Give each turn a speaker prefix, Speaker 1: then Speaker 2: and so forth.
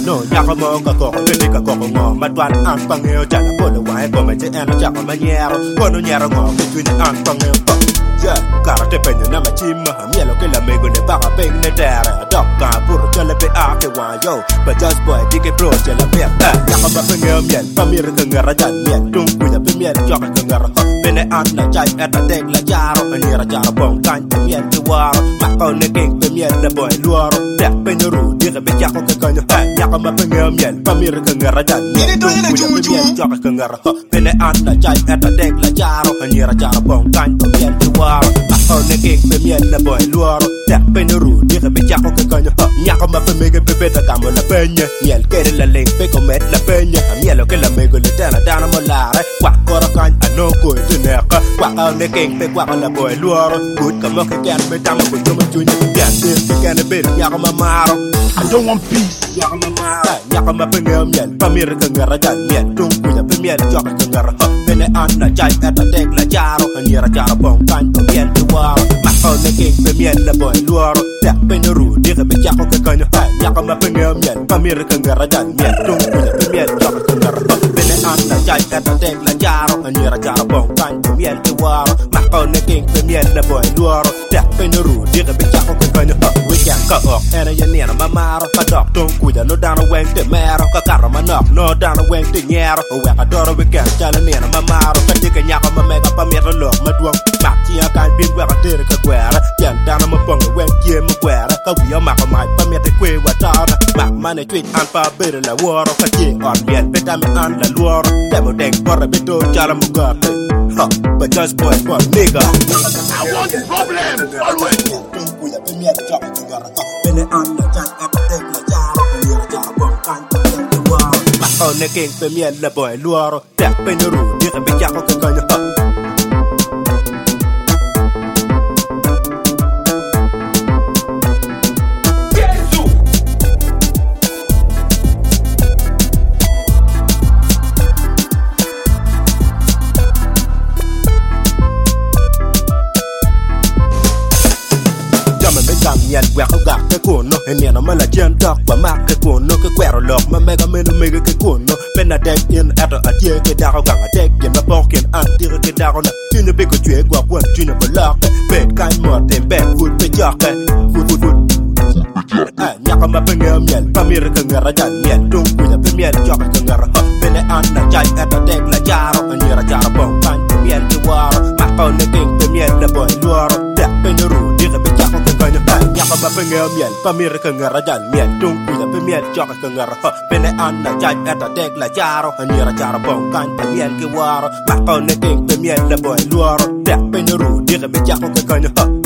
Speaker 1: no nyaka mo ka ko pende ka ko ngo matwan an pangeo jana bolo wae ko me en chaka manyero kono nyero ngo between an pangeo ja karate penyo na machima mielo ke la mego ne baka peng ne dere dokka puro chale pe ake wa yo but just boy dike pro chale pe nyaka ma pengeo miel pamir ke ngara jan miel tung kuya pe miel joka ke ngara bene an na chai eta dek la jaro anyera jaro bong kan miel ke waro makko ne king pe miel le boy luaro dek penyo ru dike be jako ke kanyo nyaka ma pengeo miel pamir ke ngara jan miel tung kuya pe miel joka ke ngara bene an na chai eta dek la jaro anyera jaro bong kan miel ke waro oh ne king pe miel le boy luaro dek penyo ru dike be jako ke kanyo nyaka ma pe mege pe beta kamo la penye miel kere la link pe ko met la penye mielo ke la mego le dana dana mo lare wa koro kan ano ko teneka wa ne king pe wa la boy luaro good kamo ke kan be tamo ko jomo junye ya tin ke kan be nyaka ma maro
Speaker 2: I don't want peace.
Speaker 1: Nyaka ma maro nyaka ma pe miel pamir ke ngara jan miel tung kuya pe miel joka ke ngara bene an na jai eta tek la jaro anyera jaro bong kan miel ke waro ma ne king pe miel la boy luaro dek penyo ru dike be jako ke kanyo nyaka ma pe miel pamir ke ngara jan miel tung kuya pe miel joka ke ngara bene an na jai eta tek la jaro anyera jaro bong kan miel ke waro ma ne king pe miel la boy luaro dek penyo ru dike be jako ke kanyo we can ka ok ena yenena ma maro ka dok tung kuya no dana weng te mero ka karo manok no dana weng te nyero we ka doro we can chala nena ma maro ka dike nyaka ma mega pamir lo ma duong mak chia kan bin we ka tere ka gwera yan dana ma pong we kie ma gwera ka wi ma ka mai pamir te kwe wa tana mak mane tweet an pa bere la woro ka ti on bien betame an la luoro demo deng porra beto chala mo ga but just boy for nigga
Speaker 2: I want problem always.
Speaker 1: kuya pe miel joka ke ngara bene an la jai eta tek la jaro anyera jaro bong kan miel ke waro ma ne king pe miel la boy luoro dek penyo ru dike be jako ke kanyo miel we ko ga ke kono eniana mala jen dok ba mak ke kono ke kwero lok ma mega mega ke kono pena dek in ato atie ke daro ga dek ye ma poken antire ke daro na tine be ko tue gwa kwa tine ba lak be kan mo te be food be jake food nyaka ma pe miel pamir ke ngara jan miel tung kuya pe miel joka ke ngara pene an na jai ato dek la jaro anyera jaro bong kan miel ke waro ma ko ne king pe miel la boy luaro dek penyo ru dike be jako ke kanyo nyaka ma pe miel pamir ke ngara jan miel tung kuya pe miel joka ke ngara pene an na jai eta dek la jaro anyera jaro bong kan miel ke waro ma ko ne king pe miel la boy luaro dek penyo ru dike be jako ke kanyo